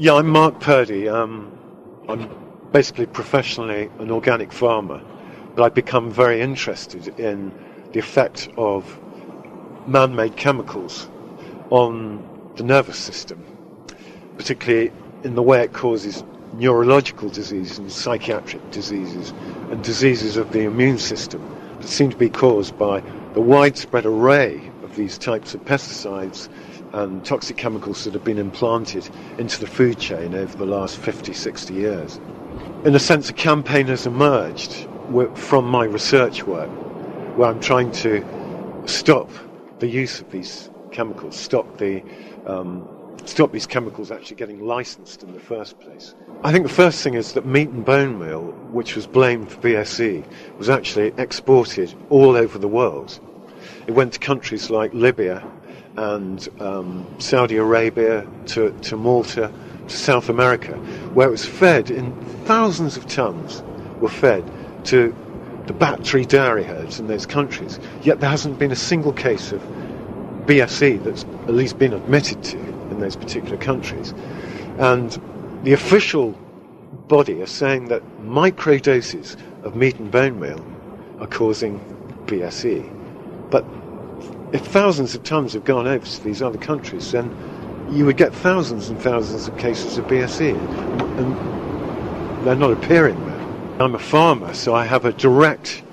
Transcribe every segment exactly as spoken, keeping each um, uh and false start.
Yeah, I'm Mark Purdy. Um, I'm basically professionally an organic farmer, but I've become very interested in the effect of man-made chemicals on the nervous system, particularly in the way it causes neurological diseases and psychiatric diseases and diseases of the immune system that seem to be caused by the widespread array of these types of pesticides and toxic chemicals that have been implanted into the food chain over the last fifty, sixty years. In a sense, a campaign has emerged from my research work where I'm trying to stop the use of these chemicals, stop the um, stop these chemicals actually getting licensed in the first place. I think the first thing is that meat and bone meal, which was blamed for B S E, was actually exported all over the world. It went to countries like Libya and um, Saudi Arabia, to, to Malta, to South America, where it was fed in thousands of tons, were fed to the battery dairy herds in those countries. Yet there hasn't been a single case of B S E that's at least been admitted to in those particular countries. And the official body are saying that microdoses of meat and bone meal are causing B S E. But if thousands of tons have gone over to these other countries, then you would get thousands and thousands of cases of B S E, and they're not appearing there. I'm a farmer, so I have a direct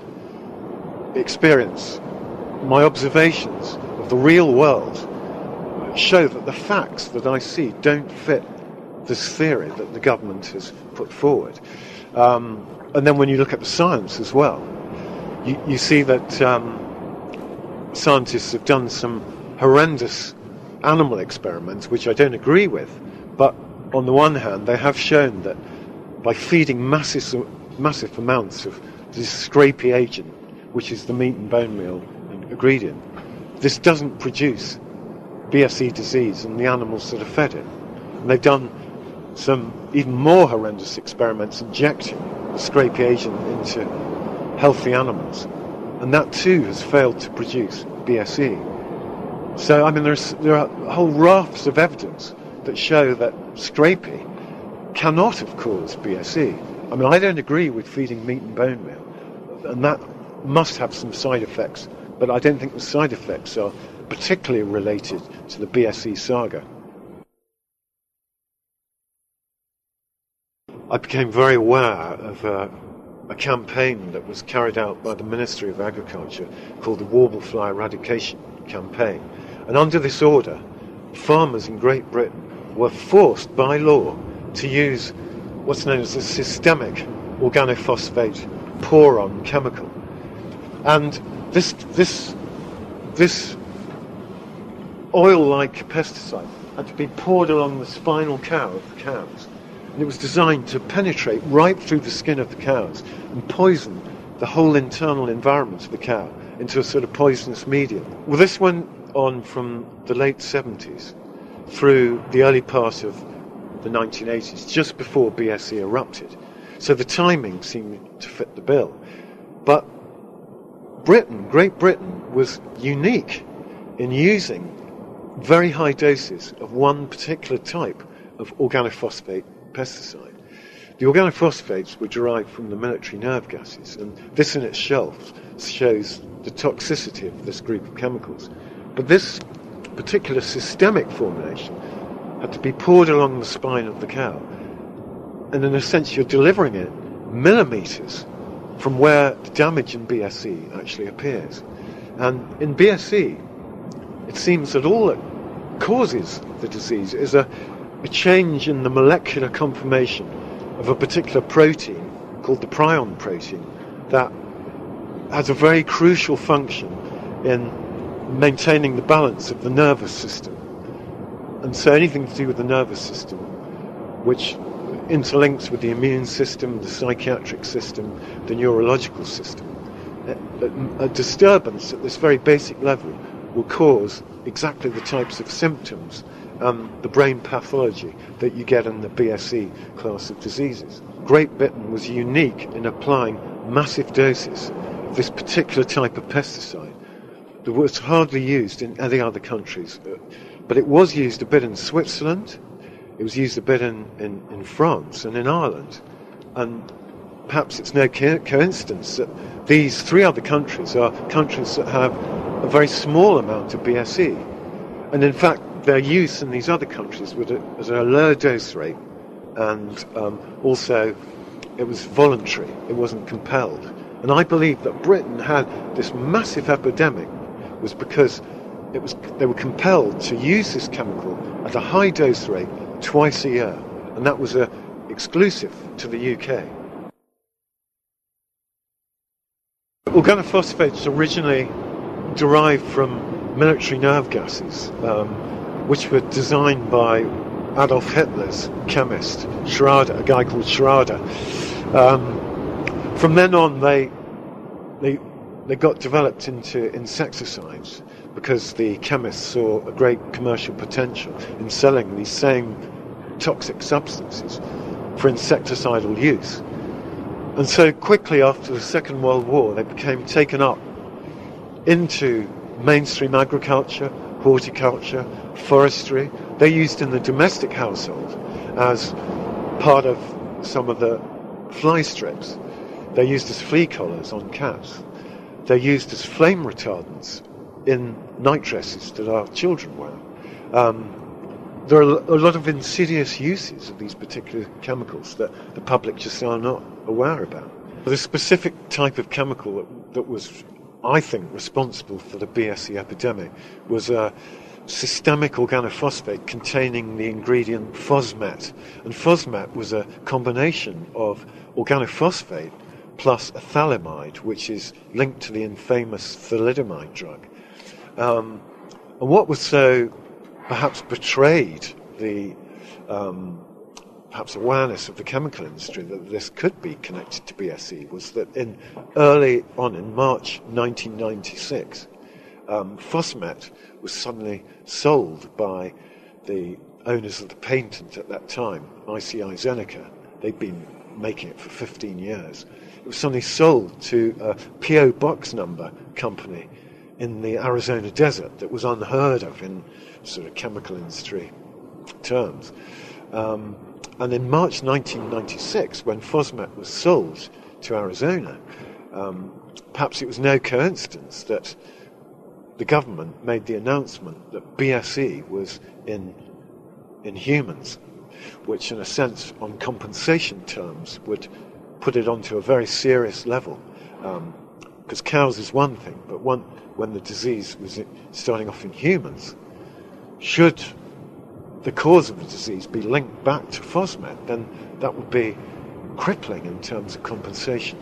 experience. My observations of the real world show that the facts that I see don't fit this theory that the government has put forward. Um, and then when you look at the science as well, you, you see that um, scientists have done some horrendous animal experiments, which I don't agree with, but on the one hand, they have shown that by feeding massive, massive amounts of this scrapie agent, which is the meat and bone meal ingredient, this doesn't produce B S E disease in the animals that are fed it. And they've done some even more horrendous experiments injecting the scrapie agent into healthy animals, and that too has failed to produce B S E. So, I mean, there's, there are whole rafts of evidence that show that scrapie cannot have caused B S E. I mean, I don't agree with feeding meat and bone meal, and that must have some side effects, but I don't think the side effects are particularly related to the B S E saga. I became very aware of uh, a campaign that was carried out by the Ministry of Agriculture called the Warblefly Eradication Campaign. And under this order, farmers in Great Britain were forced by law to use what's known as a systemic organophosphate pour-on chemical. And this, this, this oil-like pesticide had to be poured along the spinal cow of the cows. And it was designed to penetrate right through the skin of the cows and poison the whole internal environment of the cow into a sort of poisonous medium. Well, this went on from the late seventies through the early part of the nineteen eighties, just before B S E erupted. So the timing seemed to fit the bill. But Britain, Great Britain, was unique in using very high doses of one particular type of organophosphate pesticide. The organophosphates were derived from the military nerve gases, and this in itself shows the toxicity of this group of chemicals. But this particular systemic formulation had to be poured along the spine of the cow, and in a sense you're delivering it millimetres from where the damage in B S E actually appears. And in B S E, it seems that all that causes the disease is a a change in the molecular conformation of a particular protein called the prion protein that has a very crucial function in maintaining the balance of the nervous system. And so anything to do with the nervous system, which interlinks with the immune system, the psychiatric system, the neurological system, a, a disturbance at this very basic level will cause exactly the types of symptoms and the brain pathology that you get in the B S E class of diseases. Great Britain was unique in applying massive doses of this particular type of pesticide that was hardly used in any other countries. But it was used a bit in Switzerland, It was used a bit in, in, in France and in Ireland. And perhaps it's no co- coincidence that these three other countries are countries that have a very small amount of B S E. And in fact, their use in these other countries was at a lower dose rate, and um, also it was voluntary, it wasn't compelled. And I believe that Britain had this massive epidemic was because it was they were compelled to use this chemical at a high dose rate twice a year, and that was a exclusive to the U K. Organophosphates originally derived from military nerve gases, um, which were designed by Adolf Hitler's chemist, Schrader, a guy called Schrader. Um, from then on, they they they got developed into insecticides because the chemists saw a great commercial potential in selling these same toxic substances for insecticidal use. And so quickly after the Second World War, they became taken up into mainstream agriculture, horticulture, forestry. They're used in the domestic household as part of some of the fly strips. They're used as flea collars on cats. They're used as flame retardants in night dresses that our children wear. Um, there are a lot of insidious uses of these particular chemicals that the public just are not aware about. The specific type of chemical that, that was, I think, responsible for the B S E epidemic was a systemic organophosphate containing the ingredient Fosmet. And Fosmet was a combination of organophosphate plus a phthalimide, which is linked to the infamous thalidomide drug. Um, and what was so perhaps betrayed the um, perhaps awareness of the chemical industry that this could be connected to B S E was that in early on in March nineteen ninety-six, um, Fosmet was suddenly sold by the owners of the patent at that time, I C I Zeneca. They'd been making it for fifteen years. It was suddenly sold to a P O box number company in the Arizona desert that was unheard of in sort of chemical industry terms. Um, and in March nineteen ninety-six, when Fosmet was sold to Arizona, um, perhaps it was no coincidence that the government made the announcement that B S E was in in humans, which in a sense, on compensation terms, would put it onto a very serious level. Because um, cows is one thing, but one, when the disease was starting off in humans, should the cause of the disease be linked back to Fosmet, then that would be crippling in terms of compensation.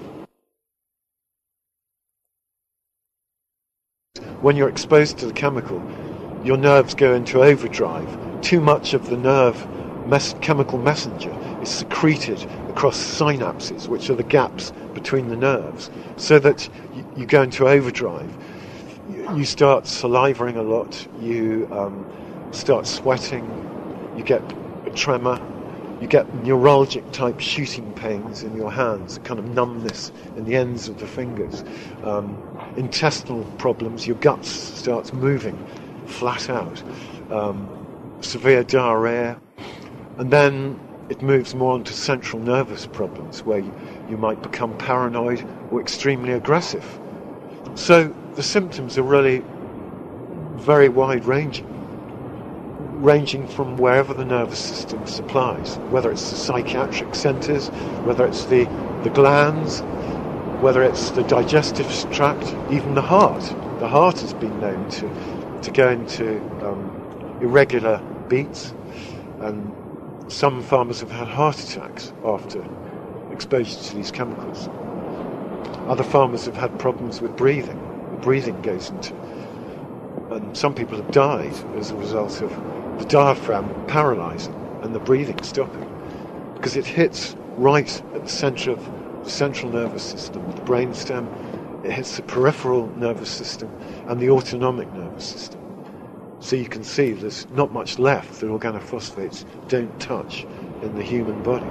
When you're exposed to the chemical, your nerves go into overdrive. Too much of the nerve mes- chemical messenger is secreted across synapses, which are the gaps between the nerves, so that you, you go into overdrive. You, you start salivating a lot, you um, start sweating, you get a tremor, you get neuralgic type shooting pains in your hands, a kind of numbness in the ends of the fingers, um, intestinal problems, your gut starts moving flat out, um, severe diarrhea, and then it moves more onto central nervous problems where you, you might become paranoid or extremely aggressive. So the symptoms are really very wide-ranging, ranging from wherever the nervous system supplies, whether it's the psychiatric centres, whether it's the, the glands, whether it's the digestive tract, even the heart. The heart has been known to, to go into um, irregular beats, and some farmers have had heart attacks after exposure to these chemicals. Other farmers have had problems with breathing. The breathing goes into, and some people have died as a result of the diaphragm paralysing and the breathing stopping, because it hits right at the centre of the central nervous system, the brainstem. It hits the peripheral nervous system and the autonomic nervous system. So you can see there's not much left that organophosphates don't touch in the human body.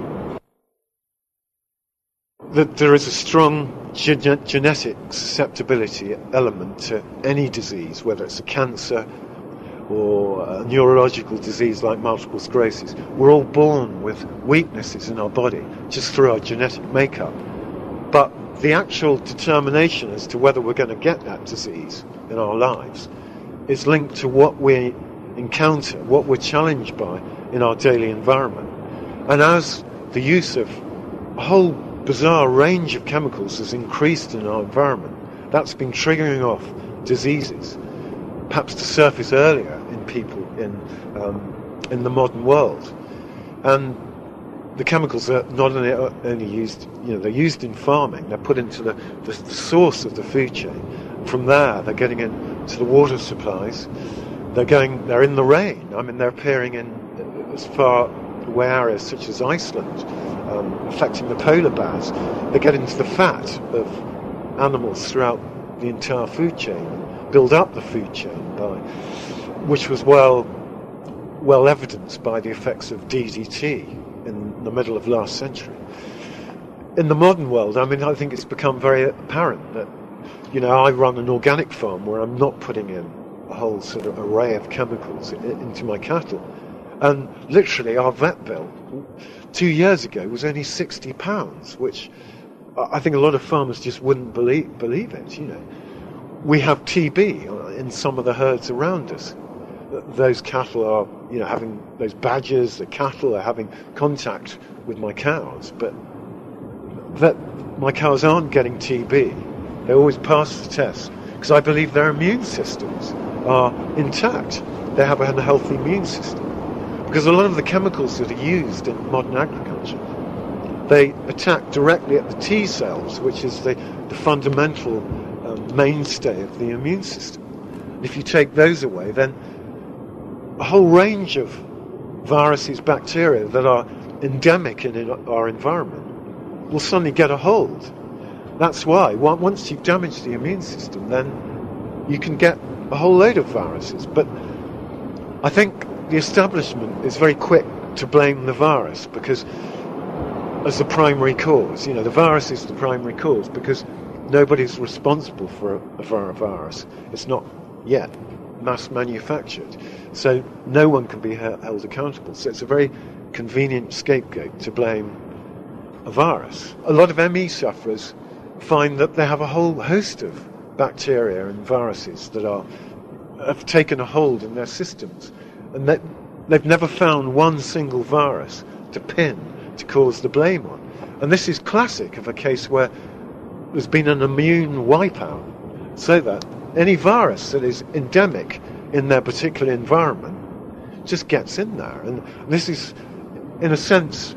That there is a strong gene- genetic susceptibility element to any disease, whether it's a cancer or a neurological disease like multiple sclerosis. We're all born with weaknesses in our body just through our genetic makeup. But the actual determination as to whether we're going to get that disease in our lives is linked to what we encounter, what we're challenged by in our daily environment. And as the use of a whole bizarre range of chemicals has increased in our environment, that's been triggering off diseases, perhaps to surface earlier in people in um, in the modern world. And the chemicals are not only, only used, you know, they're used in farming. They're put into the, the, the source of the food chain. From there, they're getting into the water supplies. They're going, they're in the rain. I mean, they're appearing in as far away areas such as Iceland, um, affecting the polar bears. They get into the fat of animals throughout the entire food chain, build up the food chain, by, which was well, well evidenced by the effects of D D T in the middle of last century. In the modern world, I mean, I think it's become very apparent that, you know, I run an organic farm where I'm not putting in a whole sort of array of chemicals into my cattle. And literally our vet bill two years ago was only sixty pounds, which I think a lot of farmers just wouldn't believe, believe it, you know. We have T B in some of the herds around us. Those cattle are, you know, having those badgers, the cattle are having contact with my cows, but that my cows aren't getting T B. They always pass the test because I believe their immune systems are intact. They have a healthy immune system. Because a lot of the chemicals that are used in modern agriculture, they attack directly at the T cells, which is the, the fundamental um, mainstay of the immune system. And if you take those away, then a whole range of viruses, bacteria that are endemic in our environment will suddenly get a hold. That's why once you've damaged the immune system, then you can get a whole load of viruses. But I think the establishment is very quick to blame the virus because as the primary cause. You know, the virus is the primary cause because nobody's responsible for a, for a virus. It's not yet mass manufactured. So no one can be held accountable. So it's a very convenient scapegoat to blame a virus. A lot of M E sufferers find that they have a whole host of bacteria and viruses that are have taken a hold in their systems, and that they've never found one single virus to pin to cause the blame on. And this is classic of a case where there's been an immune wipeout, so that any virus that is endemic in their particular environment just gets in there. And this is, in a sense,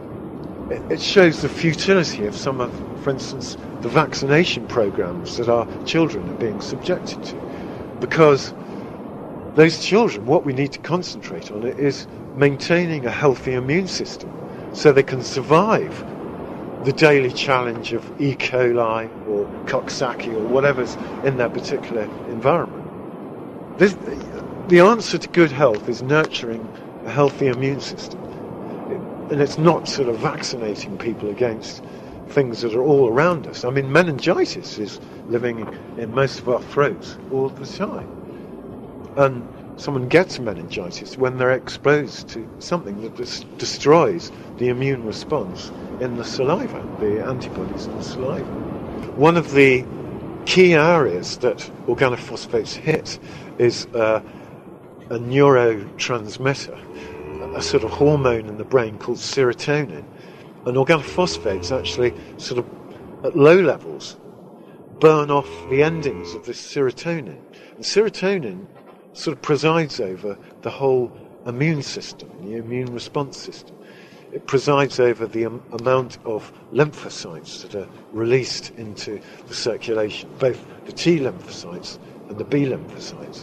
it shows the futility of some of, for instance, the vaccination programs that our children are being subjected to. Because those children, what we need to concentrate on is maintaining a healthy immune system so they can survive the daily challenge of E. coli or Coxsackie or whatever's in their particular environment. This, the answer to good health is nurturing a healthy immune system. And it's not sort of vaccinating people against things that are all around us. I mean, meningitis is living in most of our throats all the time. And someone gets meningitis when they're exposed to something that des- destroys the immune response in the saliva, the antibodies in the saliva. One of the key areas that organophosphates hit is uh, a neurotransmitter, a sort of hormone in the brain called serotonin. And organophosphates actually sort of, at low levels, burn off the endings of this serotonin. And serotonin sort of presides over the whole immune system, the immune response system. It presides over the um, amount of lymphocytes that are released into the circulation, both the T lymphocytes and the B lymphocytes.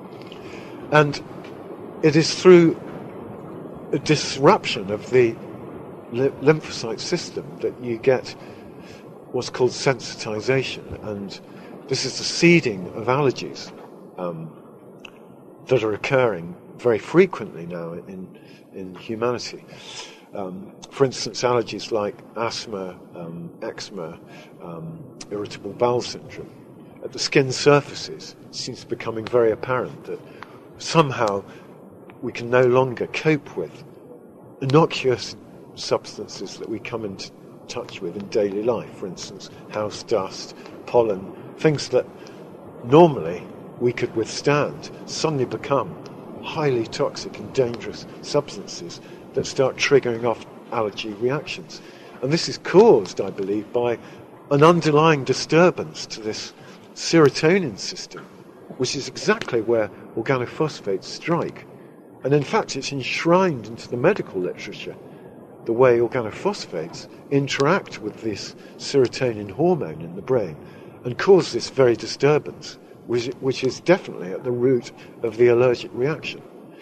And it is through a disruption of the lymphocyte system that you get what's called sensitization, and this is the seeding of allergies um, that are occurring very frequently now in in humanity. Um, for instance, allergies like asthma, um, eczema, um, irritable bowel syndrome. At the skin surfaces, it seems becoming very apparent that somehow we can no longer cope with innocuous substances that we come into touch with in daily life, for instance, house dust, pollen, things that normally we could withstand, suddenly become highly toxic and dangerous substances that start triggering off allergy reactions. And this is caused, I believe, by an underlying disturbance to this serotonin system, which is exactly where organophosphates strike. And in fact, it's enshrined into the medical literature, the way organophosphates interact with this serotonin hormone in the brain and cause this very disturbance, which, which is definitely at the root of the allergic reaction.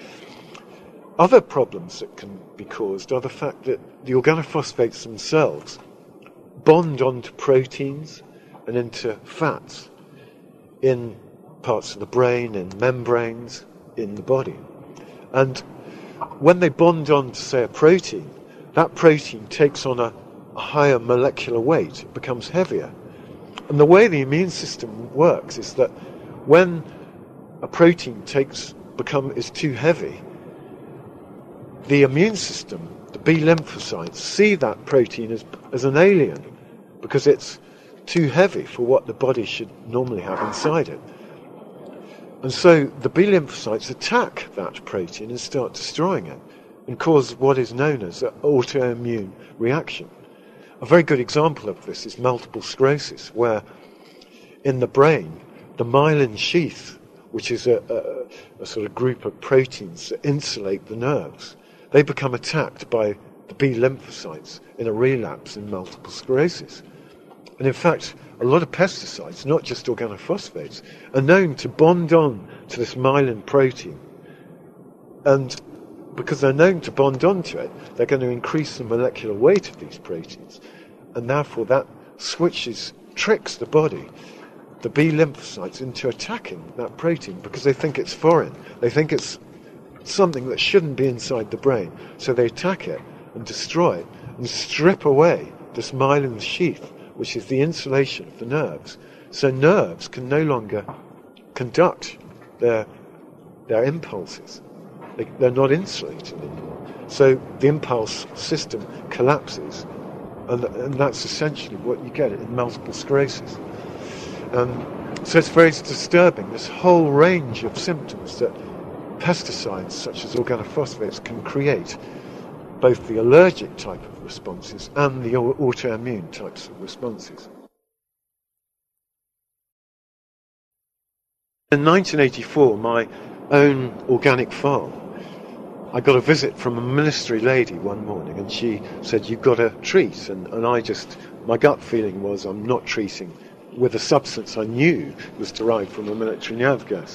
Other problems that can be caused are the fact that the organophosphates themselves bond onto proteins and into fats in parts of the brain, in membranes, in the body. And when they bond on to, say, a protein, that protein takes on a, a higher molecular weight, it becomes heavier. And the way the immune system works is that when a protein takes become is too heavy, the immune system, the B lymphocytes, see that protein as, as an alien because it's too heavy for what the body should normally have inside it. And so the B lymphocytes attack that protein and start destroying it and cause what is known as an autoimmune reaction. A very good example of this is multiple sclerosis, where in the brain, the myelin sheath, which is a, a, a sort of group of proteins that insulate the nerves, they become attacked by the B lymphocytes in a relapse in multiple sclerosis. And in fact, a lot of pesticides, not just organophosphates, are known to bond on to this myelin protein. And because they're known to bond onto it, they're going to increase the molecular weight of these proteins. And therefore that switches, tricks the body, the B lymphocytes, into attacking that protein because they think it's foreign. They think it's something that shouldn't be inside the brain. So they attack it and destroy it and strip away this myelin sheath, which is the insulation of the nerves. So nerves can no longer conduct their, their impulses. They, they're not insulated anymore. So the impulse system collapses, and, and that's essentially what you get in multiple sclerosis. Um, so it's very disturbing, this whole range of symptoms that pesticides such as organophosphates can create, both the allergic type of responses and the autoimmune types of responses. In nineteen eighty-four, my own organic farm, I got a visit from a ministry lady one morning, and she said, "You've got to treat." And, and I just, my gut feeling was I'm not treating with a substance I knew was derived from a military nerve gas.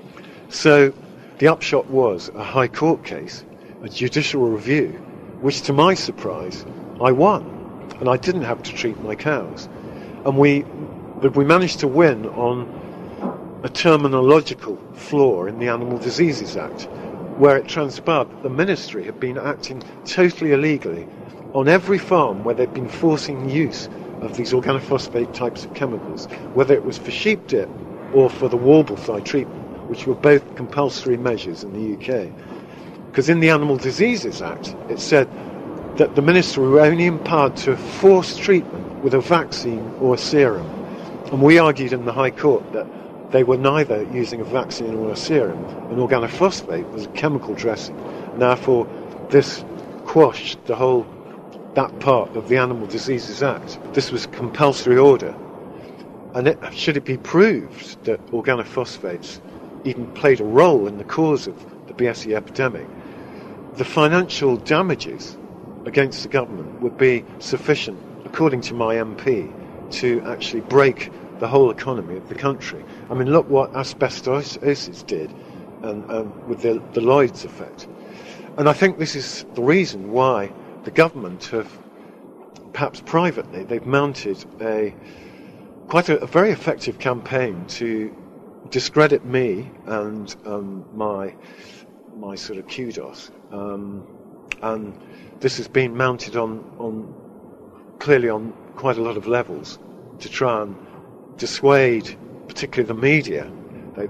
So the upshot was a High Court case, a judicial review, which to my surprise, I won. And I didn't have to treat my cows. And we, but we managed to win on a terminological flaw in the Animal Diseases Act, where it transpired that the ministry had been acting totally illegally on every farm where they'd been forcing use of these organophosphate types of chemicals, whether it was for sheep dip or for the warble fly treatment, which were both compulsory measures in the U K. Because in the Animal Diseases Act, it said that the ministry were only empowered to force treatment with a vaccine or a serum. And we argued in the High Court that they were neither using a vaccine or a serum. An organophosphate was a chemical dressing. And therefore, this quashed the whole, that part of the Animal Diseases Act. This was a compulsory order. And it, should it be proved that organophosphates even played a role in the cause of the B S E epidemic, the financial damages against the government would be sufficient, according to my M P, to actually break the whole economy of the country. I mean, look what asbestosis did and, and with the, the Lloyd's effect. And I think this is the reason why the government have, perhaps privately, they've mounted a quite a, a very effective campaign to discredit me and um, my my sort of kudos. Um, and this has been mounted on, on clearly on quite a lot of levels to try and dissuade, particularly the media. They,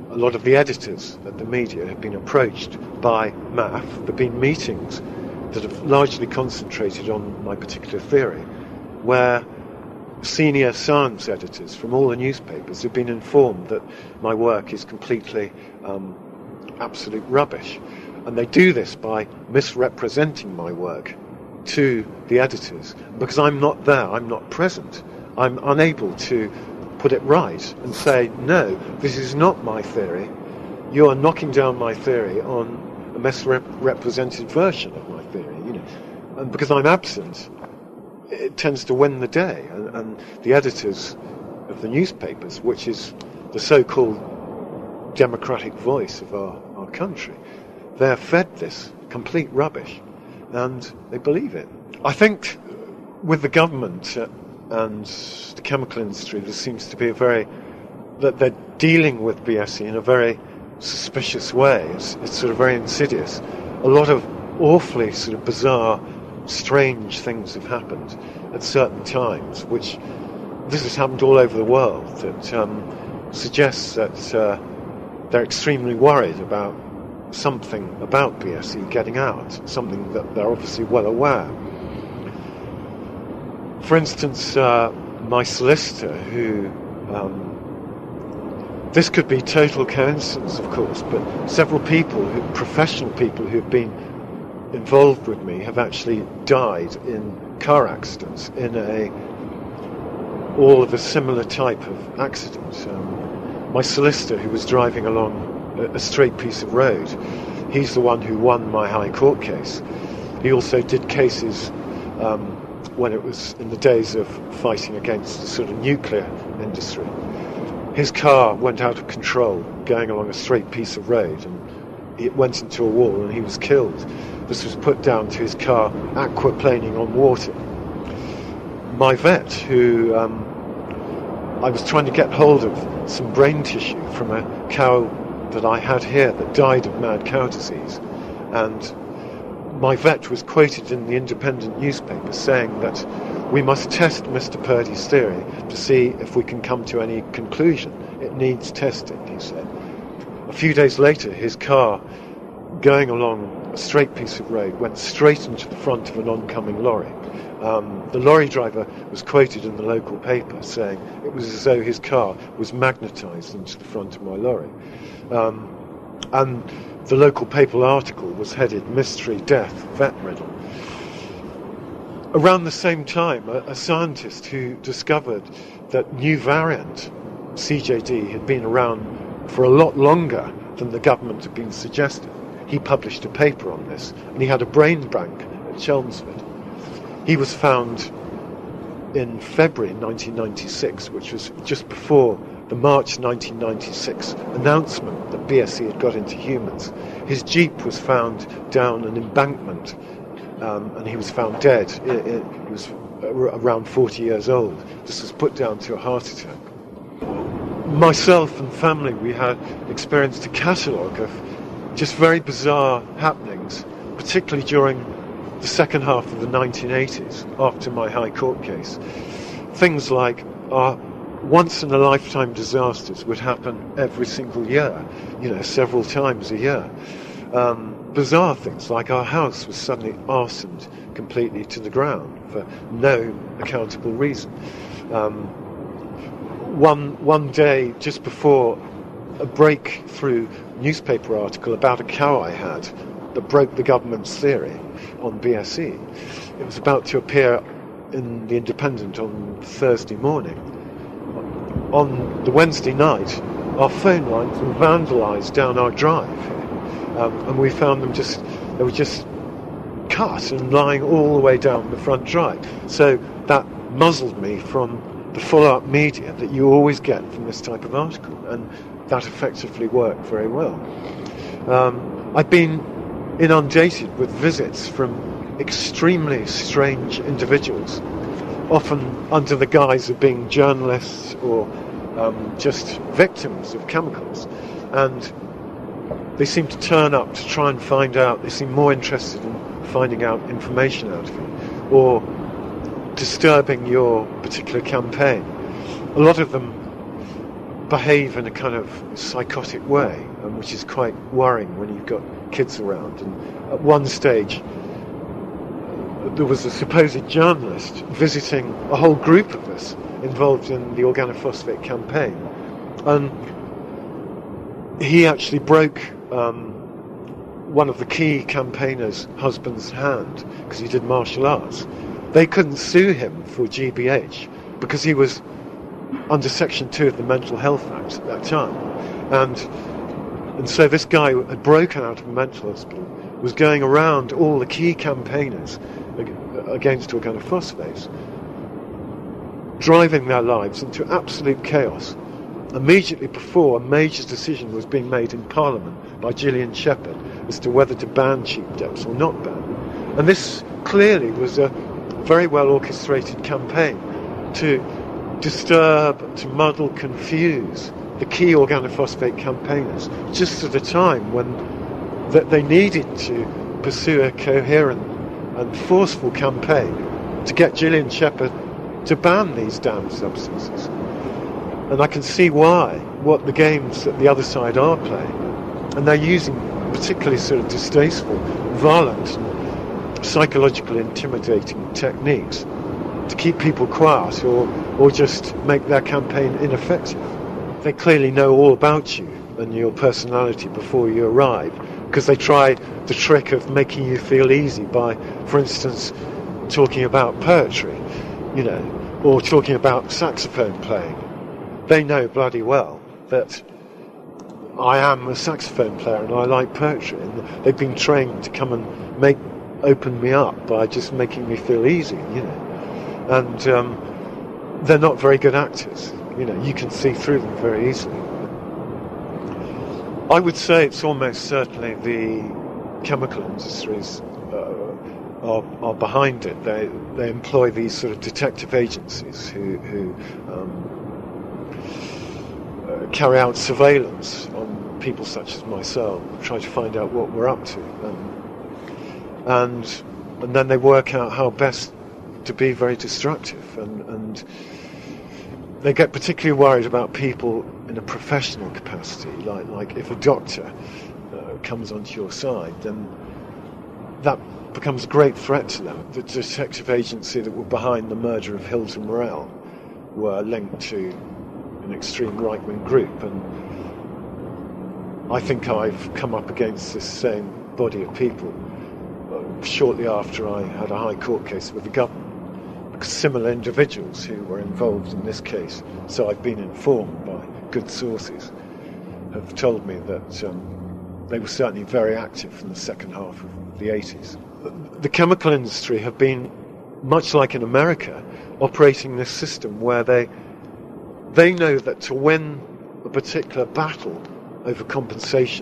a lot of the editors at the media have been approached by M A F. There have been meetings that have largely concentrated on my particular theory, where senior science editors from all the newspapers have been informed that my work is completely um, absolute rubbish. And they do this by misrepresenting my work to the editors. Because I'm not there, I'm not present, I'm unable to put it right and say, no, this is not my theory. You're knocking down my theory on a misrepresented version of my theory. You know, and because I'm absent, it tends to win the day. And, and the editors of the newspapers, which is the so-called democratic voice of our, our country, they're fed this complete rubbish, and they believe it. I think with the government uh, and the chemical industry, there seems to be a very, that they're dealing with B S E in a very suspicious way. It's, it's sort of very insidious. A lot of awfully sort of bizarre, strange things have happened at certain times, which this has happened all over the world, that um, suggests that uh, they're extremely worried about something about B S E getting out, something that they're obviously well aware. For instance, uh, my solicitor, who, um, this could be total coincidence, of course, but several people, who, professional people who've been involved with me, have actually died in car accidents, in a all of a similar type of accident. Um, my solicitor, who was driving along a straight piece of road, he's the one who won my High Court case. He also did cases um, when it was in the days of fighting against the sort of nuclear industry. His car went out of control going along a straight piece of road, and it went into a wall and he was killed. This was put down to his car aquaplaning on water. My vet, who um, I was trying to get hold of some brain tissue from a cow that I had here that died of mad cow disease, and my vet was quoted in the Independent newspaper saying that we must test Mister Purdy's theory to see if we can come to any conclusion. It needs testing, he said. A few days later, his car, going along a straight piece of road, went straight into the front of an oncoming lorry. Um, the lorry driver was quoted in the local paper saying it was as though his car was magnetised into the front of my lorry. Um, and the local paper article was headed "Mystery Death Vet Riddle." Around the same time, a, a scientist who discovered that new variant C J D had been around for a lot longer than the government had been suggesting, he published a paper on this, and he had a brain bank at Chelmsford. He was found in February nineteen ninety-six, which was just before the March nineteen ninety-six announcement that B S E had got into humans. His Jeep was found down an embankment, um, and he was found dead. It, it, he was around forty years old. This was put down to a heart attack. Myself and family, we had experienced a catalogue of just very bizarre happenings, particularly during the second half of the nineteen eighties, after my High Court case. Things like our once-in-a-lifetime disasters would happen every single year, you know, several times a year. Um, bizarre things like our house was suddenly arsoned completely to the ground for no accountable reason. Um, one one day, just before a breakthrough newspaper article about a cow I had that broke the government's theory on B S E, it was about to appear in the Independent on Thursday morning. On the Wednesday night, our phone lines were vandalised down our drive, um, and we found them just, they were just cut and lying all the way down the front drive. So that muzzled me from the follow-up media that you always get from this type of article, and that effectively worked very well. Um, I've been inundated with visits from extremely strange individuals, often under the guise of being journalists or um, just victims of chemicals, and they seem to turn up to try and find out, they seem more interested in finding out information out of you, or disturbing your particular campaign. A lot of them behave in a kind of psychotic way, um, which is quite worrying when you've got kids around. And at one stage, there was a supposed journalist visiting a whole group of us involved in the organophosphate campaign, and he actually broke um, one of the key campaigners' husband's hand because he did martial arts. They couldn't sue him for G B H because he was under Section two of the Mental Health Act at that time. And and so this guy had broken out of a mental hospital, was going around all the key campaigners against organophosphates, driving their lives into absolute chaos immediately before a major decision was being made in Parliament by Gillian Shepherd as to whether to ban cheap depths or not ban. And this clearly was a very well orchestrated campaign to disturb, to muddle, confuse the key organophosphate campaigners just at a time when that they needed to pursue a coherent and forceful campaign to get Gillian Shepherd to ban these damned substances. And I can see why, what the games that the other side are playing. And they're using particularly sort of distasteful, violent, and psychological intimidating techniques to keep people quiet or, or just make their campaign ineffective. They clearly know all about you and your personality before you arrive, because they try the trick of making you feel easy by, for instance, talking about poetry, you know, or talking about saxophone playing. They know bloody well that I am a saxophone player and I like poetry, and they've been trained to come and make open me up by just making me feel easy, you know. And um, they're not very good actors, you know. You can see through them very easily. I would say it's almost certainly the chemical industries uh, are, are behind it. They they employ these sort of detective agencies who who um, uh, carry out surveillance on people such as myself, try to find out what we're up to, um, and and then they work out how best to be very destructive, and and they get particularly worried about people in a professional capacity, like like if a doctor uh, comes onto your side, then that becomes a great threat to them. The detective agency that were behind the murder of Hilda Morell were linked to an extreme right-wing group, and I think I've come up against this same body of people uh, shortly after I had a High Court case with the government. Similar individuals who were involved in this case, so I've been informed by good sources, have told me that um, they were certainly very active in the second half of the eighties. The chemical industry have been, much like in America, operating this system where they they know that to win a particular battle over compensation,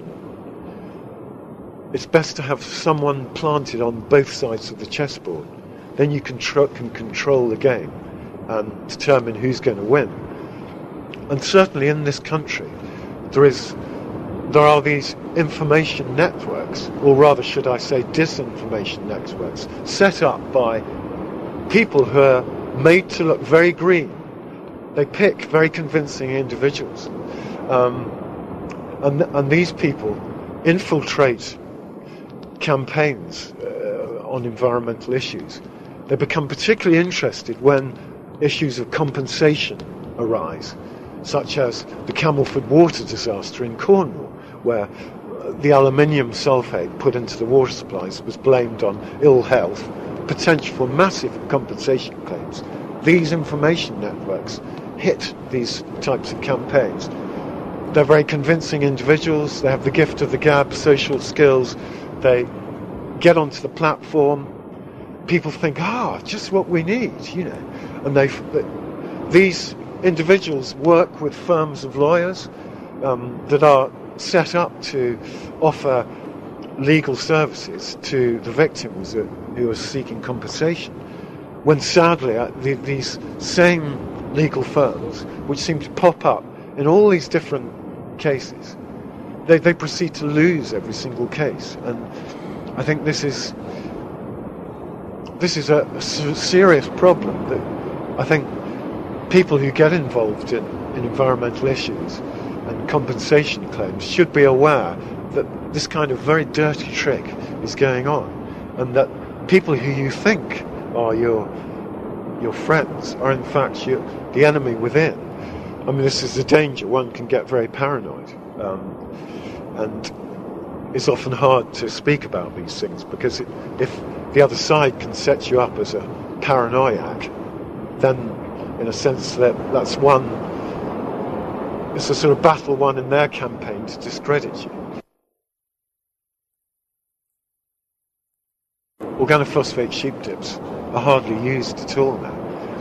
it's best to have someone planted on both sides of the chessboard. Then you can, tr- can control the game and determine who's going to win. And certainly in this country, there is, there are these information networks, or rather should I say disinformation networks, set up by people who are made to look very green. They pick very convincing individuals. Um, and, and these people infiltrate campaigns uh, on environmental issues. They become particularly interested when issues of compensation arise, such as the Camelford water disaster in Cornwall, where the aluminium sulfate put into the water supplies was blamed on ill health, potential for massive compensation claims. These information networks hit these types of campaigns. They're very convincing individuals, they have the gift of the gab, social skills, they get onto the platform. People think, ah, just what we need, you know. And they, these individuals work with firms of lawyers um, that are set up to offer legal services to the victims who are seeking compensation. When sadly, uh, the, these same legal firms, which seem to pop up in all these different cases, they, they proceed to lose every single case. And I think this is This is a, a serious problem that I think people who get involved in, in environmental issues and compensation claims should be aware that this kind of very dirty trick is going on, and that people who you think are your your friends are in fact your, the enemy within. I mean, this is a danger. One can get very paranoid, um, and it's often hard to speak about these things because it, if the other side can set you up as a paranoiac, then in a sense that that's one, it's a sort of battle won in their campaign to discredit you. Organophosphate sheep dips are hardly used at all now.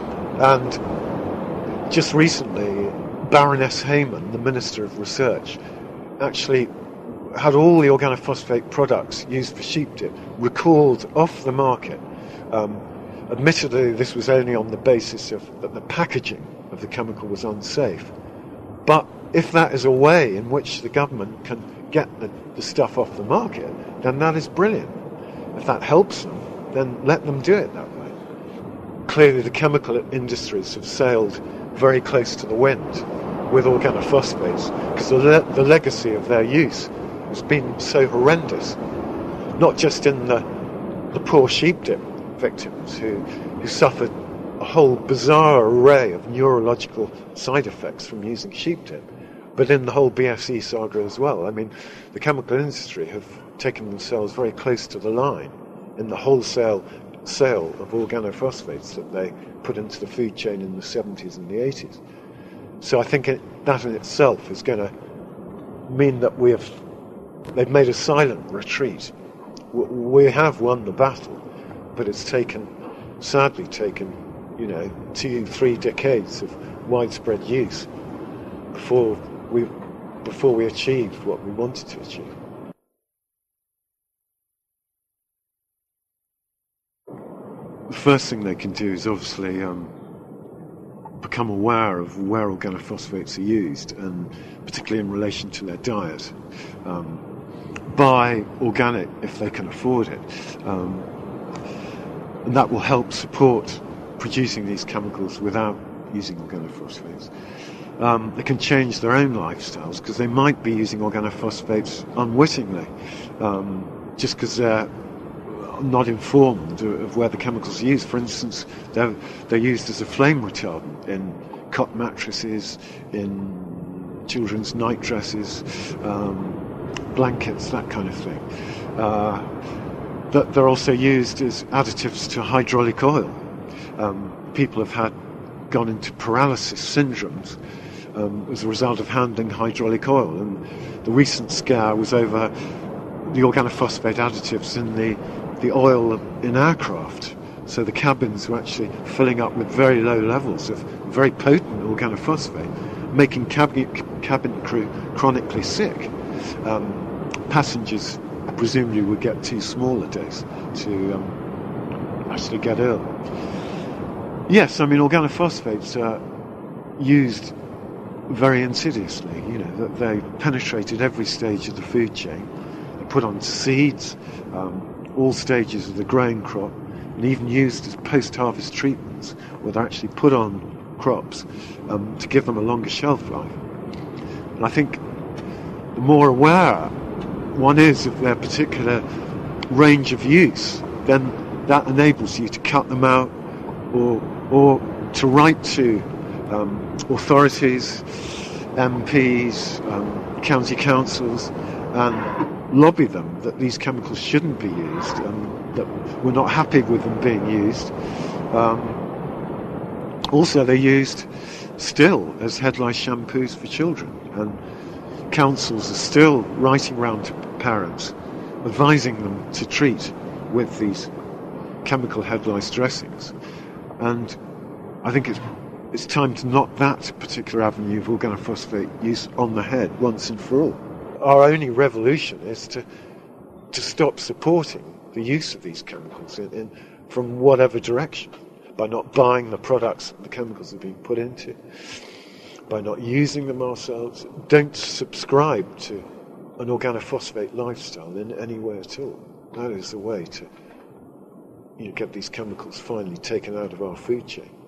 And just recently, Baroness Hayman, the Minister of Research, actually had all the organophosphate products used for sheep dip recalled off the market. Um, admittedly, this was only on the basis of that the packaging of the chemical was unsafe. But if that is a way in which the government can get the, the stuff off the market, then that is brilliant. If that helps them, then let them do it that way. Clearly, the chemical industries have sailed very close to the wind with organophosphates because the, le- the legacy of their use has been so horrendous, not just in the, the poor sheep dip victims who, who suffered a whole bizarre array of neurological side effects from using sheep dip, but in the whole B S E saga as well. I mean, the chemical industry have taken themselves very close to the line in the wholesale sale of organophosphates that they put into the food chain in the seventies and the eighties. So I think it, that in itself is going to mean that we have they've made a silent retreat. We have won the battle, but it's taken, sadly taken, you know, two, three decades of widespread use before we before we achieved what we wanted to achieve. The first thing they can do is obviously um, become aware of where organophosphates are used, and particularly in relation to their diet. Um, buy organic if they can afford it, um, and that will help support producing these chemicals without using organophosphates. Um, they can change their own lifestyles because they might be using organophosphates unwittingly, um, just because they're not informed of where the chemicals are used. For instance, they're, they're used as a flame retardant in cot mattresses, in children's night dresses, um, blankets, that kind of thing. Uh, that they're also used as additives to hydraulic oil. Um, people have had gone into paralysis syndromes um, as a result of handling hydraulic oil, and the recent scare was over the organophosphate additives in the the oil in aircraft. So the cabins were actually filling up with very low levels of very potent organophosphate, making cabin, cabin crew chronically sick. Um, passengers presumably would get too small a dose to um, actually get ill. Yes, I mean, organophosphates are used very insidiously. You know, that they penetrated every stage of the food chain. They're put onto seeds, um, all stages of the growing crop, and even used as post-harvest treatments, where they're actually put on crops um, to give them a longer shelf life. And I think the more aware one is of their particular range of use, then that enables you to cut them out, or or to write to um, authorities, M Ps, um, county councils, and lobby them that these chemicals shouldn't be used, and that we're not happy with them being used. Um, also, they're used still as head lice shampoos for children, and councils are still writing round to parents, advising them to treat with these chemical head lice dressings. And I think it's it's time to knock that particular avenue of organophosphate use on the head once and for all. Our only revolution is to to stop supporting the use of these chemicals in, in from whatever direction, by not buying the products that the chemicals are being put into, by not using them ourselves. Don't subscribe to an organophosphate lifestyle in any way at all. That is the way to, you know, get these chemicals finally taken out of our food chain.